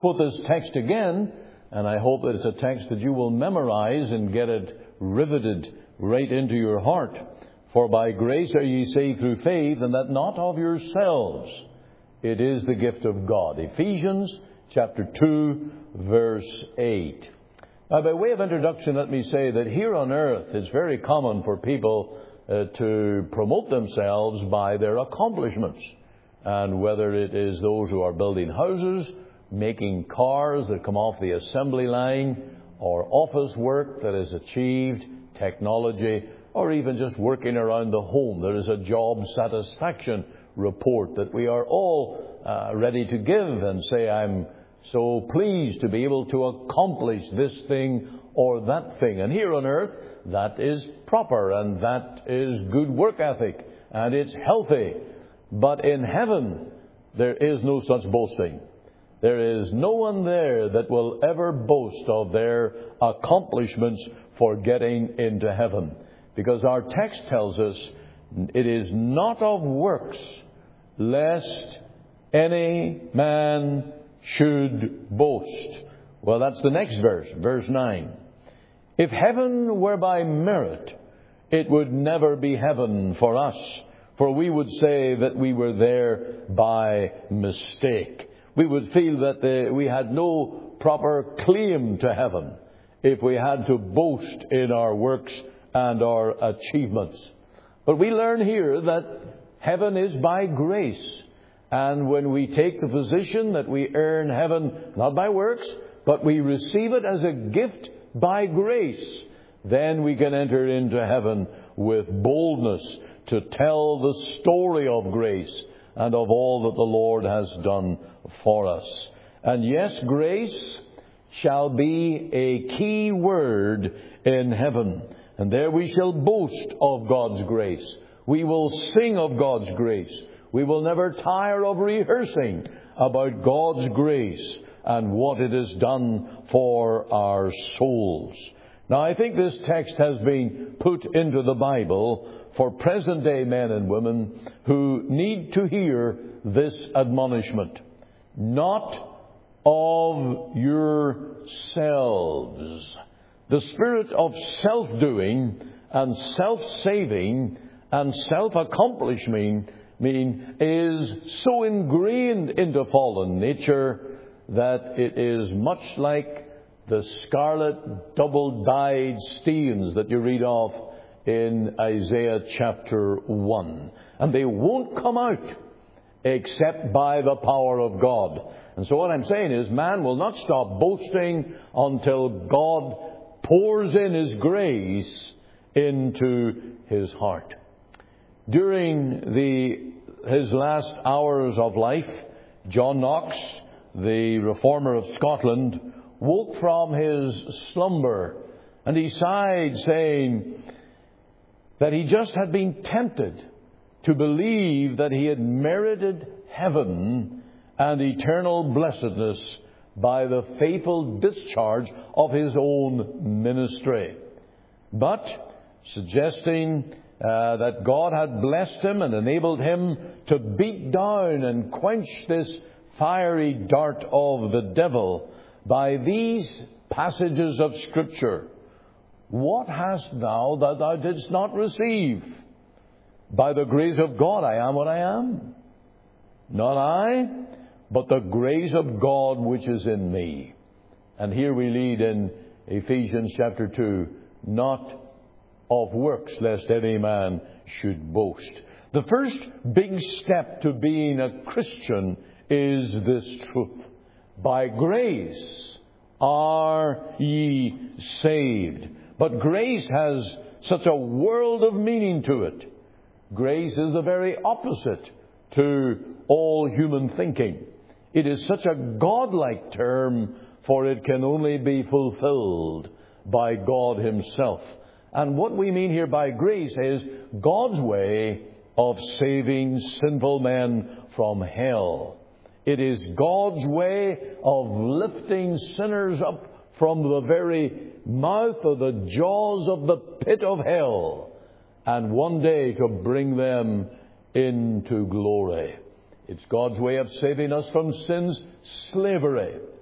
Quote this text again, and I hope that it's a text that you will memorize and get it riveted right into your heart. For by grace are ye saved through faith, and that not of yourselves. It is the gift of God. Ephesians chapter 2, verse 8. Now, by way of introduction, let me say that here on earth it's very common for people to promote themselves by their accomplishments. And whether it is those who are building houses, making cars that come off the assembly line, or office work that is achieved, technology, or even just working around the home. There is a job satisfaction report that we are all ready to give and say, I'm so pleased to be able to accomplish this thing or that thing. And here on earth, that is proper and that is good work ethic and it's healthy. But in heaven, there is no such boasting. There is no one there that will ever boast of their accomplishments for getting into heaven. Because our text tells us it is not of works, lest any man should boast. Well, that's the next verse, verse 9. If heaven were by merit, it would never be heaven for us, for we would say that we were there by mistake. We would feel that we had no proper claim to heaven if we had to boast in our works and our achievements. But we learn here that heaven is by grace. And when we take the position that we earn heaven not by works, but we receive it as a gift by grace, then we can enter into heaven with boldness to tell the story of grace and of all that the Lord has done for us. And yes, grace shall be a key word in heaven. And there we shall boast of God's grace. We will sing of God's grace. We will never tire of rehearsing about God's grace and what it has done for our souls. Now, I think this text has been put into the Bible for present-day men and women who need to hear this admonishment. Not of yourselves. The spirit of self-doing and self-saving and self-accomplishing is so ingrained into fallen nature that it is much like the scarlet double-dyed stains that you read of in Isaiah chapter 1. And they won't come out except by the power of God. And so what I'm saying is, man will not stop boasting until God pours in His grace into his heart. During his last hours of life, John Knox, the reformer of Scotland, woke from his slumber and he sighed, saying that he just had been tempted to believe that he had merited heaven and eternal blessedness by the faithful discharge of his own ministry. But suggesting that God had blessed him and enabled him to beat down and quench this fiery dart of the devil by these passages of Scripture. What hast thou that thou didst not receive? By the grace of God I am what I am. Not I, but the grace of God which is in me. And here we read in Ephesians chapter 2, not of works, lest any man should boast. The first big step to being a Christian is this truth. By grace are ye saved. But grace has such a world of meaning to it. Grace is the very opposite to all human thinking. It is such a godlike term, for it can only be fulfilled by God Himself. And what we mean here by grace is God's way of saving sinful men from hell. It is God's way of lifting sinners up from the very mouth or the jaws of the pit of hell, and one day to bring them into glory. It's God's way of saving us from sin's slavery.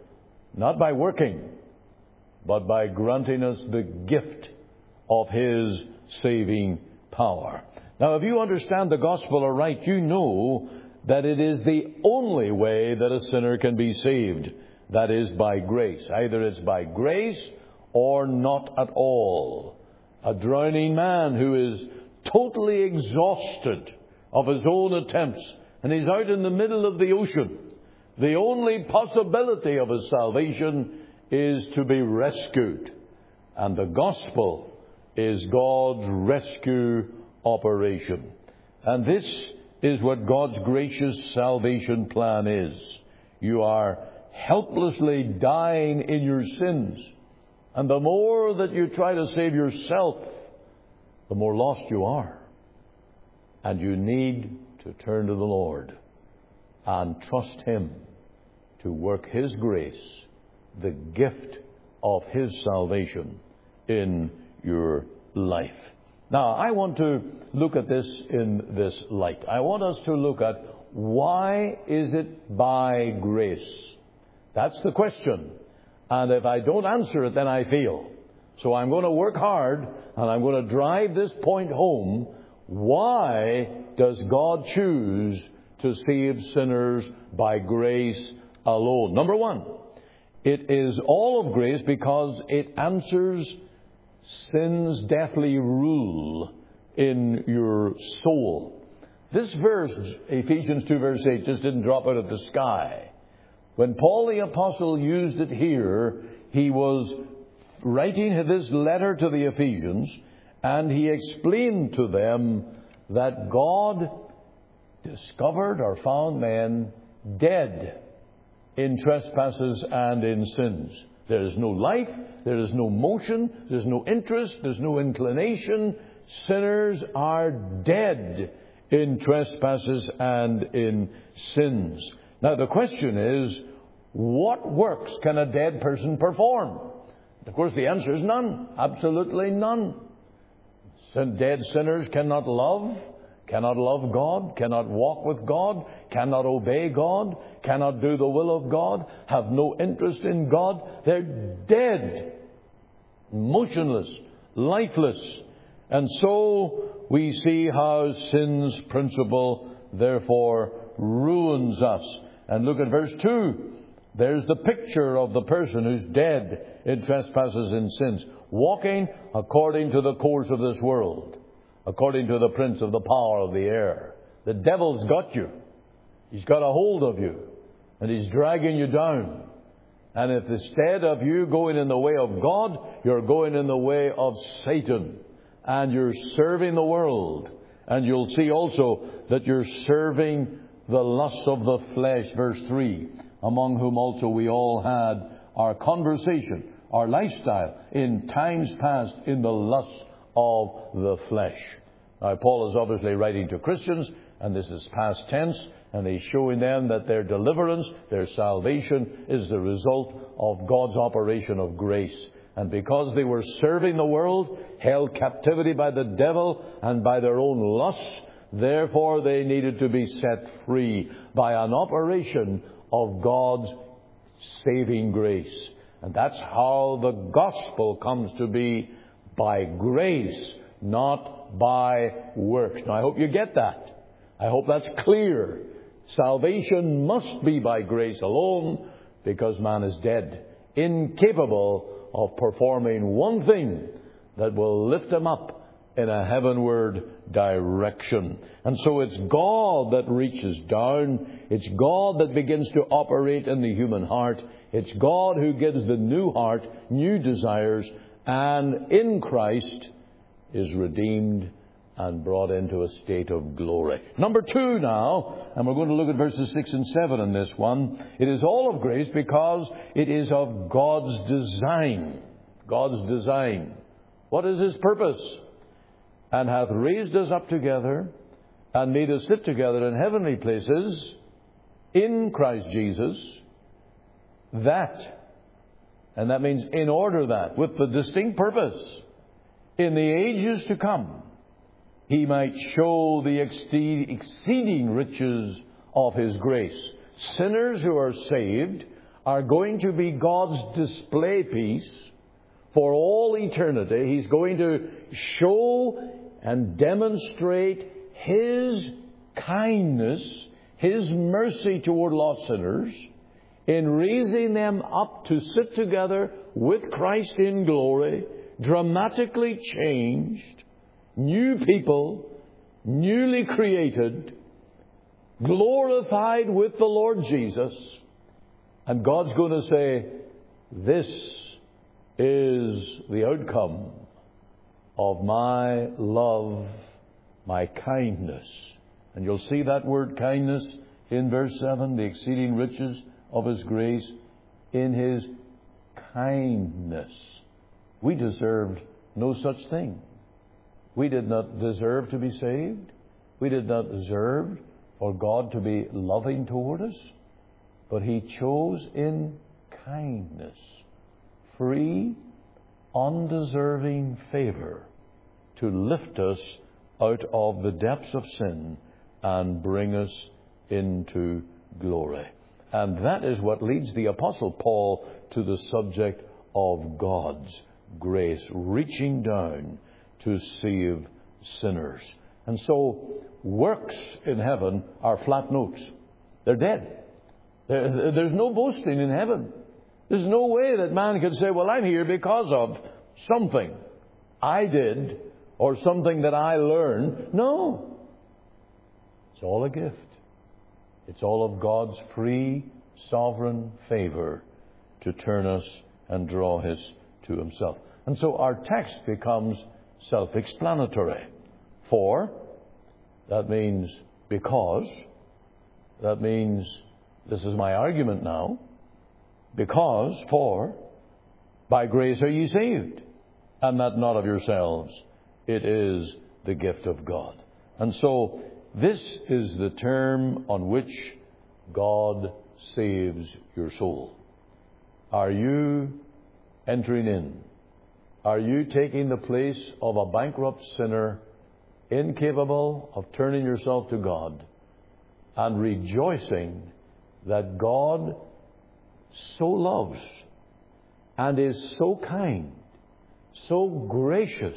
not by working, but by granting us the gift of His saving power. Now, if you understand the gospel aright, you know that it is the only way that a sinner can be saved. That is by grace. Either it's by grace or not at all. A drowning man who is totally exhausted of his own attempts, and he's out in the middle of the ocean. The only possibility of his salvation is to be rescued. And the gospel is God's rescue operation. And this is what God's gracious salvation plan is. You are helplessly dying in your sins. And the more that you try to save yourself, the more lost you are. And you need to turn to the Lord and trust Him to work His grace, the gift of His salvation in your life. Now, I want to look at this in this light. I want us to look at, why is it by grace? That's the question. And if I don't answer it, then I fail. So I'm going to work hard, and I'm going to drive this point home. Why does God choose to save sinners by grace alone? Number one, it is all of grace because it answers sin's deathly rule in your soul. This verse, Ephesians 2 verse 8, just didn't drop out of the sky. When Paul the Apostle used it here, he was writing this letter to the Ephesians, and he explained to them that God discovered or found men dead in trespasses and in sins. There is no life, there is no motion, there's no interest, there's no inclination. Sinners are dead in trespasses and in sins. Now the question is, what works can a dead person perform? Of course the answer is none. Absolutely none. Dead sinners cannot love God, cannot walk with God, cannot obey God, cannot do the will of God, have no interest in God. They're dead, motionless, lifeless. And so we see how sin's principle therefore ruins us. And look at verse 2. There's the picture of the person who's dead in trespasses and sins, walking according to the course of this world, according to the prince of the power of the air. The devil's got you. He's got a hold of you, and he's dragging you down. And if instead of you going in the way of God, you're going in the way of Satan, and you're serving the world. And you'll see also that you're serving the lusts of the flesh, verse 3, among whom also we all had our conversation, our lifestyle, in times past in the lusts of the flesh. Now, Paul is obviously writing to Christians, and this is past tense, and he's showing them that their deliverance, their salvation, is the result of God's operation of grace. And because they were serving the world, held captivity by the devil and by their own lusts, therefore they needed to be set free by an operation of God's saving grace. And that's how the gospel comes to be, by grace, not by works. Now, I hope you get that. I hope that's clear. Salvation must be by grace alone, because man is dead, incapable of performing one thing that will lift him up in a heavenward direction. And so it's God that reaches down. It's God that begins to operate in the human heart. It's God who gives the new heart, new desires, and in Christ is redeemed and brought into a state of glory. Number 2 now, and we're going to look at verses 6 and 7 in this one. It is all of grace because it is of God's design. God's design. What is His purpose? And hath raised us up together and made us sit together in heavenly places in Christ Jesus, that, and that means in order that, with the distinct purpose, in the ages to come, He might show the exceeding riches of His grace. Sinners who are saved are going to be God's display piece for all eternity. He's going to show and demonstrate His kindness, His mercy toward lost sinners, in raising them up to sit together with Christ in glory, dramatically changed, new people, newly created, glorified with the Lord Jesus. And God's going to say, this is the outcome of my love, my kindness. And you'll see that word kindness in verse 7, the exceeding riches of His grace in His kindness. We deserved no such thing. We did not deserve to be saved. We did not deserve for God to be loving toward us. But He chose in kindness, free, undeserving favor, to lift us out of the depths of sin and bring us into glory. And that is what leads the Apostle Paul to the subject of God's grace, reaching down to save sinners. And so, works in heaven are flat notes. They're dead. There's no boasting in heaven. There's no way that man can say, well, I'm here because of something I did or something that I learned. No. It's all a gift. It's all of God's free, sovereign favor to turn us and draw us to Himself. And so our text becomes self-explanatory. For, that means because, that means this is my argument now, because, for, by grace are ye saved, and that not of yourselves. It is the gift of God. And so, this is the term on which God saves your soul. Are you entering in? Are you taking the place of a bankrupt sinner, incapable of turning yourself to God, and rejoicing that God so loves and is so kind, so gracious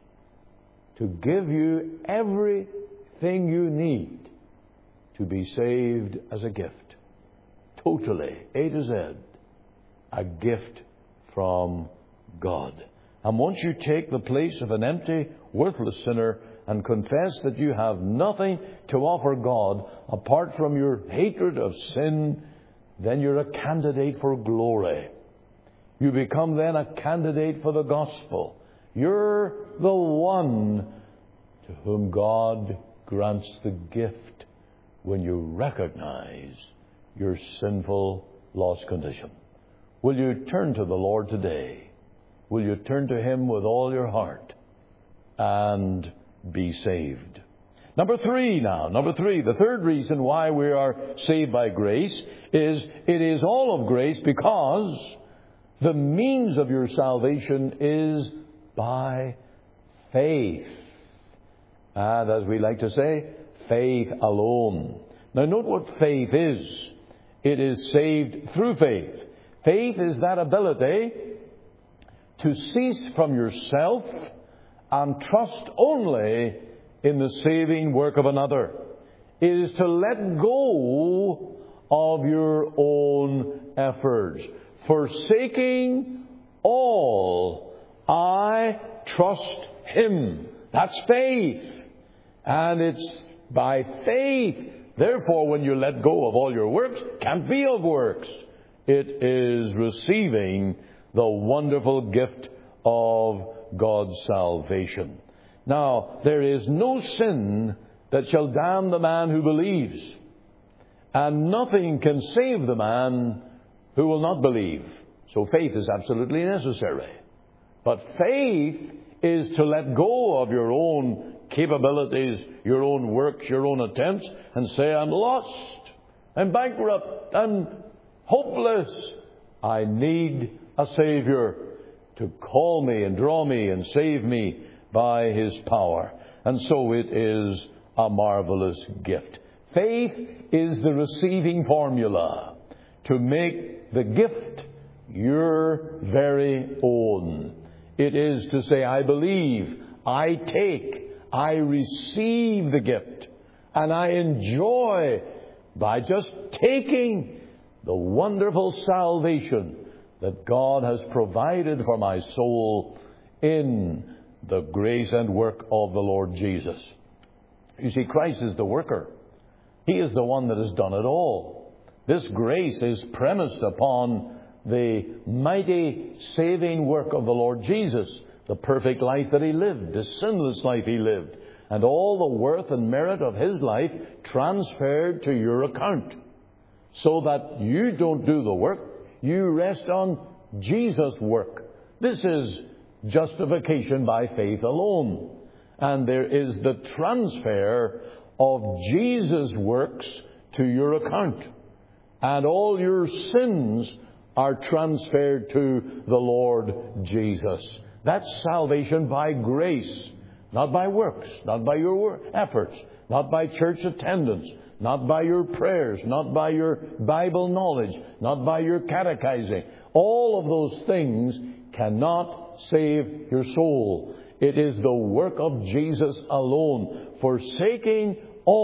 to give you everything you need to be saved as a gift? Totally, A to Z, a gift from God. And once you take the place of an empty, worthless sinner and confess that you have nothing to offer God apart from your hatred of sin, then you're a candidate for glory. You become then a candidate for the gospel. You're the one to whom God grants the gift when you recognize your sinful, lost condition. Will you turn to the Lord today? Will you turn to Him with all your heart and be saved? Number three, the third reason why we are saved by grace is it is all of grace because the means of your salvation is by faith. And as we like to say, faith alone. Now note what faith is. It is saved through faith. Faith is that ability to cease from yourself and trust only in the saving work of another. It is to let go of your own efforts. Forsaking all, I trust Him. That's faith. And it's by faith. Therefore, when you let go of all your works, can't be of works. It is receiving the wonderful gift of God's salvation. Now, there is no sin that shall damn the man who believes, and nothing can save the man who will not believe. So faith is absolutely necessary. But faith is to let go of your own capabilities, your own works, your own attempts, and say, I'm lost, I'm bankrupt, I'm hopeless. I need a Savior to call me and draw me and save me by His power. And so it is a marvelous gift. Faith is the receiving formula to make the gift your very own. It is to say, I believe, I take, I receive the gift, and I enjoy by just taking the wonderful salvation that God has provided for my soul in the grace and work of the Lord Jesus. You see, Christ is the worker. He is the one that has done it all. This grace is premised upon the mighty saving work of the Lord Jesus, the perfect life that He lived, the sinless life He lived, and all the worth and merit of His life transferred to your account, so that you don't do the work, you rest on Jesus' work. This is justification by faith alone. And there is the transfer of Jesus' works to your account. And all your sins are transferred to the Lord Jesus. That's salvation by grace, not by works, not by your efforts, not by church attendance, not by your prayers, not by your Bible knowledge, not by your catechizing. All of those things cannot save your soul. It is the work of Jesus alone. Forsaking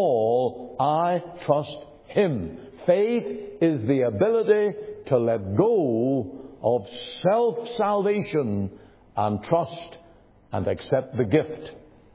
all, I trust Him. Faith is the ability to let go of self-salvation and trust and accept the gift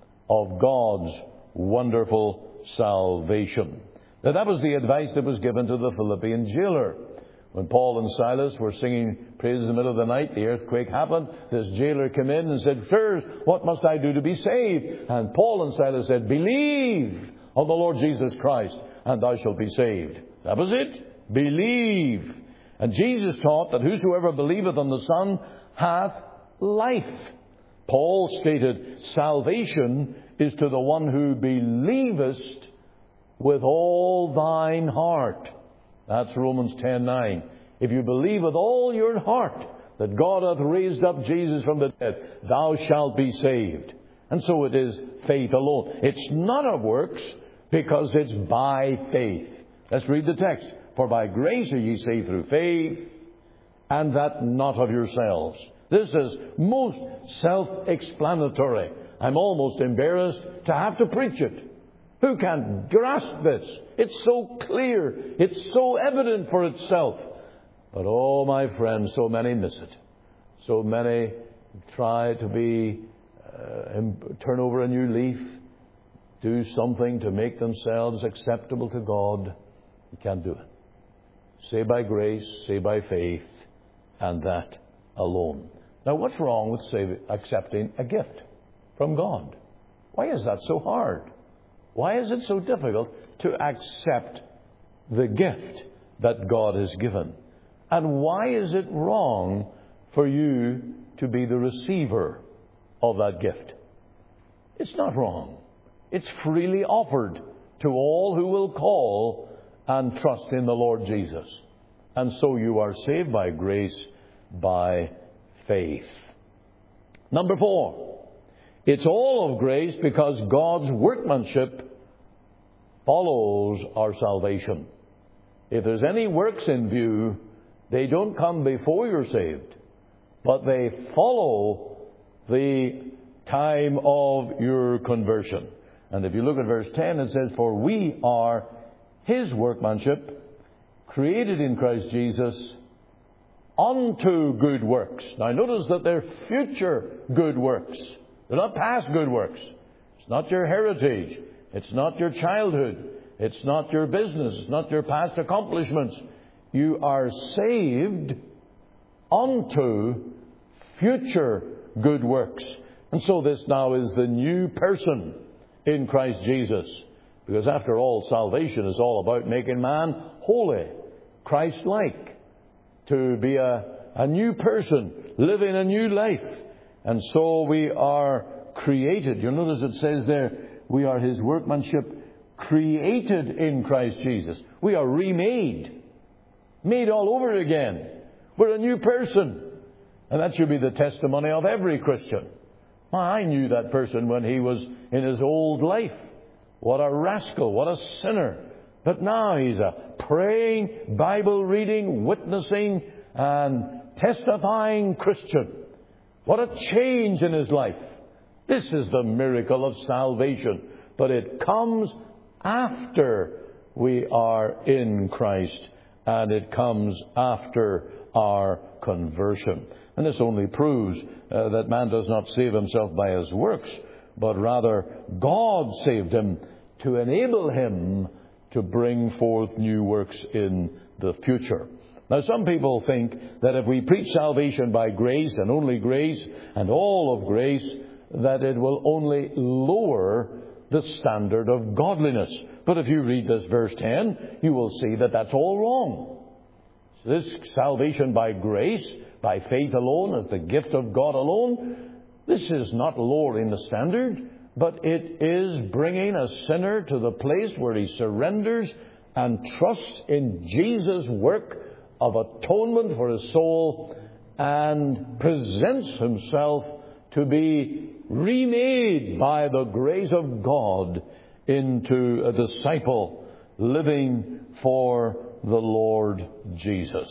of God's wonderful salvation. Now, that was the advice that was given to the Philippian jailer. When Paul and Silas were singing praises in the middle of the night, the earthquake happened. This jailer came in and said, "Sirs, what must I do to be saved?" And Paul and Silas said, "Believe on the Lord Jesus Christ, and thou shalt be saved." That was it. Believe. And Jesus taught that whosoever believeth on the Son hath life. Paul stated, salvation is to the one who believest with all thine heart. That's Romans 10:9. If you believe with all your heart that God hath raised up Jesus from the dead, thou shalt be saved. And so it is faith alone. It's not of works, because it's by faith. Let's read the text. For by grace are ye saved through faith, and that not of yourselves. This is most self-explanatory. I'm almost embarrassed to have to preach it. Who can grasp this? It's so clear. It's so evident for itself. But oh, my friends, so many miss it. So many try to turn over a new leaf, do something to make themselves acceptable to God. You can't do it. Say by grace, say by faith, and that alone. Now, what's wrong with accepting a gift from God? Why is that so hard? Why is it so difficult to accept the gift that God has given? And why is it wrong for you to be the receiver of that gift? It's not wrong. It's freely offered to all who will call and trust in the Lord Jesus. And so you are saved by grace, by faith. Number 4, it's all of grace because God's workmanship follows our salvation. If there's any works in view, they don't come before you're saved, but they follow the time of your conversion. And if you look at verse 10, it says, "For we are His workmanship, created in Christ Jesus, unto good works." Now notice that they're future good works. They're not past good works. It's not your heritage. It's not your childhood. It's not your business. It's not your past accomplishments. You are saved unto future good works. And so this now is the new person in Christ Jesus. Because after all, salvation is all about making man holy, Christ-like, to be a new person, living a new life. And so we are created. You'll notice it says there, we are His workmanship, created in Christ Jesus. We are remade, made all over again. We're a new person. And that should be the testimony of every Christian. I knew that person when he was in his old life. What a rascal, what a sinner. But now he's a praying, Bible-reading, witnessing, and testifying Christian. What a change in his life. This is the miracle of salvation. But it comes after we are in Christ, and it comes after our conversion. And this only proves that man does not save himself by his works, but rather God saved him to enable him to bring forth new works in the future. Now, some people think that if we preach salvation by grace and only grace and all of grace, that it will only lower the standard of godliness. But if you read this verse 10, you will see that that's all wrong. This salvation by grace, by faith alone, as the gift of God alone, this is not lowering the standard, but it is bringing a sinner to the place where he surrenders and trusts in Jesus' work of atonement for his soul and presents himself to be remade by the grace of God into a disciple living for the Lord Jesus.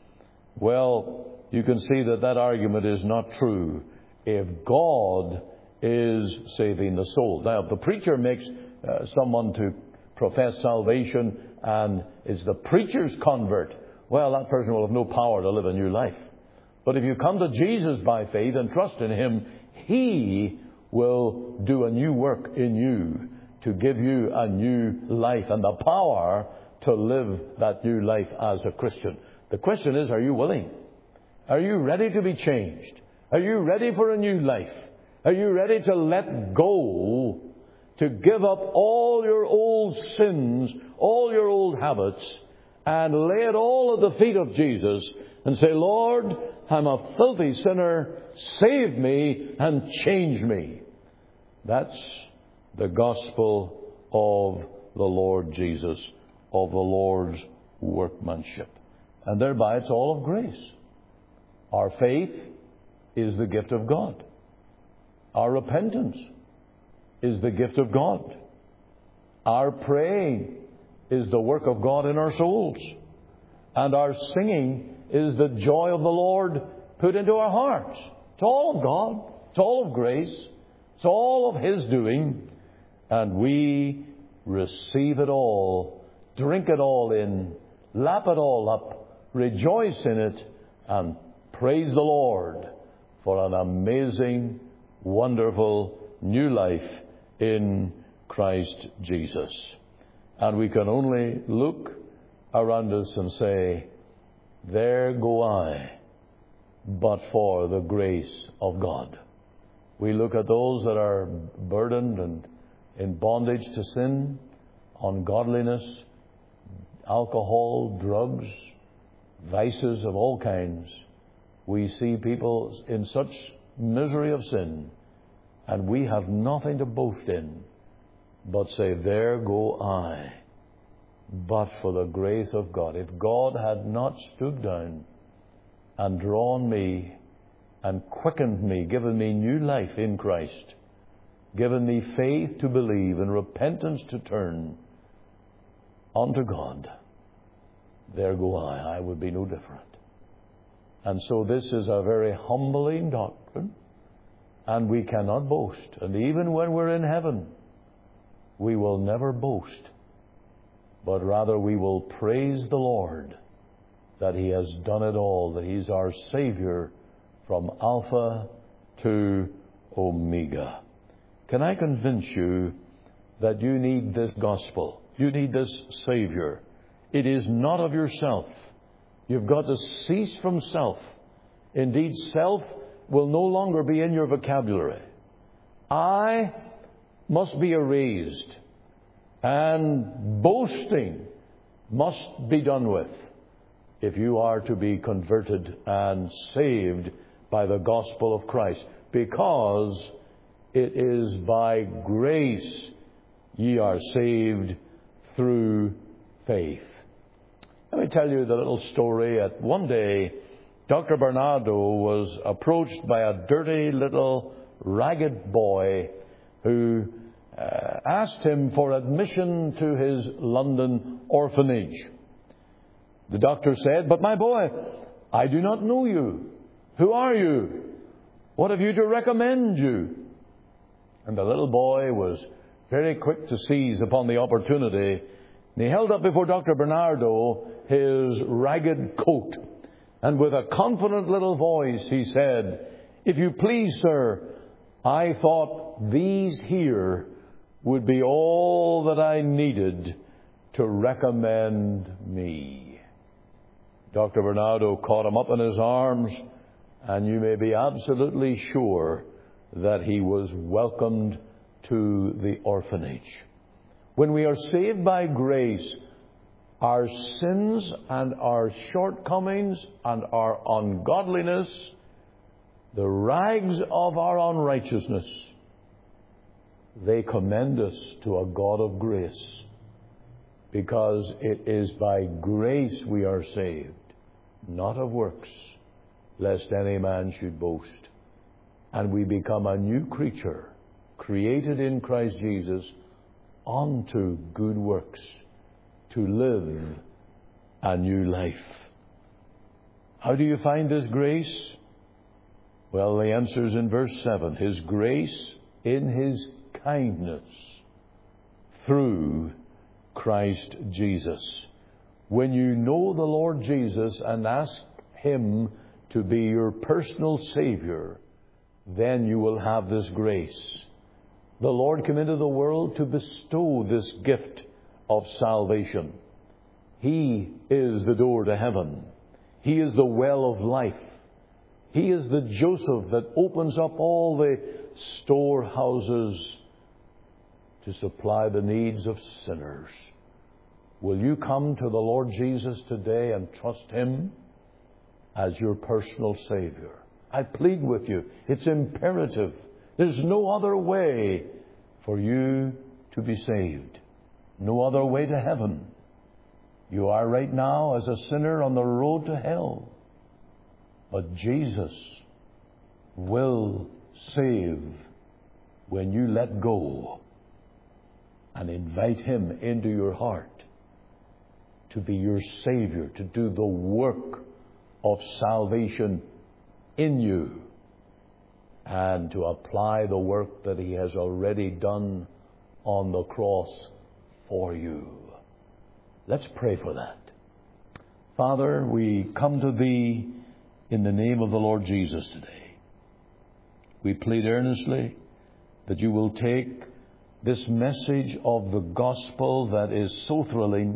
Well, you can see that that argument is not true if God is saving the soul. Now, if the preacher makes someone to profess salvation and is the preacher's convert, well, that person will have no power to live a new life. But if you come to Jesus by faith and trust in Him, He will do a new work in you to give you a new life and the power to live that new life as a Christian. The question is, are you willing? Are you ready to be changed? Are you ready for a new life? Are you ready to let go, to give up all your old sins, all your old habits, and lay it all at the feet of Jesus and say, Lord, I'm a filthy sinner. Save me and change me. That's the gospel of the Lord Jesus, of the Lord's workmanship. And thereby it's all of grace. Our faith is the gift of God. Our repentance is the gift of God. Our praying is the work of God in our souls. And our singing is the joy of the Lord put into our hearts. It's all of God. It's all of grace. It's all of His doing. And we receive it all, drink it all in, lap it all up, rejoice in it, and praise the Lord for an amazing, wonderful new life in Christ Jesus. And we can only look around us and say, there go I, but for the grace of God. We look at those that are burdened and in bondage to sin, ungodliness, alcohol, drugs, vices of all kinds. We see people in such misery of sin, and we have nothing to boast in, but say, there go I, but for the grace of God. If God had not stood down and drawn me and quickened me, given me new life in Christ, given me faith to believe and repentance to turn unto God, there go I would be no different. And so this is a very humbling doctrine, and we cannot boast. And even when we're in heaven, we will never boast, but rather we will praise the Lord that He has done it all, that He's our Savior from Alpha to Omega. Can I convince you that you need this gospel? You need this Savior. It is not of yourself. You've got to cease from self. Indeed, self will no longer be in your vocabulary. I must be erased, and boasting must be done with if you are to be converted and saved by the gospel of Christ, because it is by grace ye are saved through faith. Let me tell you the little story. At one day, Dr. Bernardo was approached by a dirty little ragged boy who asked him for admission to his London orphanage. The doctor said, "But my boy, I do not know you. Who are you? What have you to recommend you?" And the little boy was very quick to seize upon the opportunity. And he held up before Dr. Bernardo his ragged coat. And with a confident little voice, he said, "If you please, sir, I thought these here would be all that I needed to recommend me." Dr. Bernardo caught him up in his arms, and you may be absolutely sure that he was welcomed to the orphanage. When we are saved by grace, our sins and our shortcomings and our ungodliness, the rags of our unrighteousness, they commend us to a God of grace, because it is by grace we are saved, not of works, lest any man should boast. And we become a new creature, created in Christ Jesus unto good works, to live a new life. How do you find this grace? Well, the answer is in verse 7. His grace in His kindness through Christ Jesus. When you know the Lord Jesus and ask Him to be your personal Savior, then you will have this grace. The Lord came into the world to bestow this gift of salvation. He is the door to heaven. He is the well of life. He is the Joseph that opens up all the storehouses to supply the needs of sinners. Will you come to the Lord Jesus today and trust Him as your personal Savior? I plead with you. It's imperative. There's no other way for you to be saved. No other way to heaven. You are right now as a sinner on the road to hell. But Jesus will save when you let go and invite Him into your heart to be your Savior, to do the work of salvation in you, and to apply the work that He has already done on the cross for you. Let's pray for that. Father, we come to Thee in the name of the Lord Jesus today. We plead earnestly that You will take this message of the gospel that is so thrilling,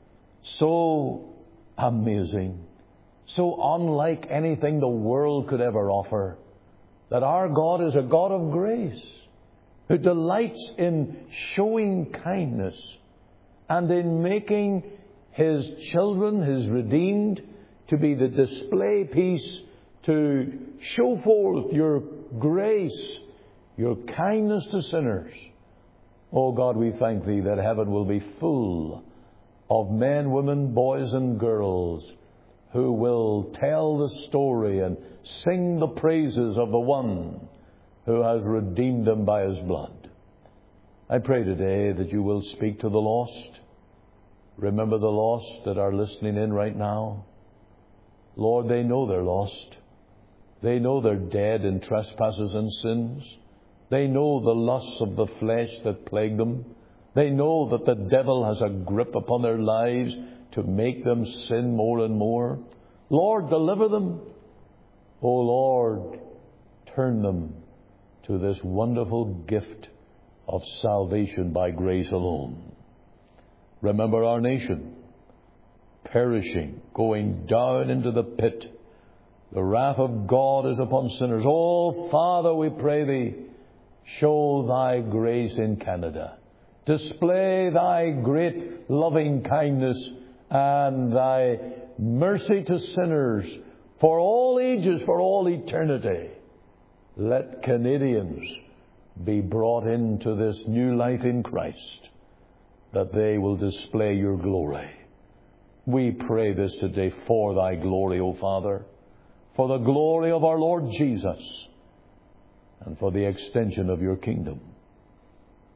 so amazing, so unlike anything the world could ever offer, that our God is a God of grace, who delights in showing kindness and in making His children, His redeemed, to be the display piece to show forth Your grace, Your kindness to sinners. Oh God, we thank Thee that heaven will be full of men, women, boys and girls who will tell the story and sing the praises of the one who has redeemed them by His blood. I pray today that You will speak to the lost. Remember the lost that are listening in right now. Lord, they know they're lost. They know they're dead in trespasses and sins. They know the lusts of the flesh that plague them. They know that the devil has a grip upon their lives to make them sin more and more. Lord, deliver them. Oh Lord, turn them to this wonderful gift of salvation by grace alone. Remember our nation, perishing, going down into the pit. The wrath of God is upon sinners. Oh Father, we pray Thee, show Thy grace in Canada. Display Thy great loving kindness and Thy mercy to sinners for all ages, for all eternity. Let Canadians be brought into this new life in Christ, that they will display Your glory. We pray this today for Thy glory, O Father, for the glory of our Lord Jesus, and for the extension of Your kingdom.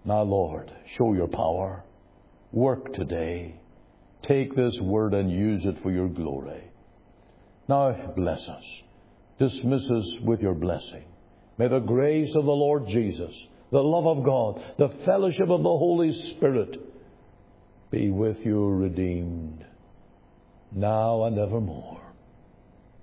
Now, Lord, show your power. Work today. Take this word and use it for your glory. Now, bless us. Dismiss us with your blessing. May the grace of the Lord Jesus, the love of God, the fellowship of the Holy Spirit be with you redeemed, now and evermore.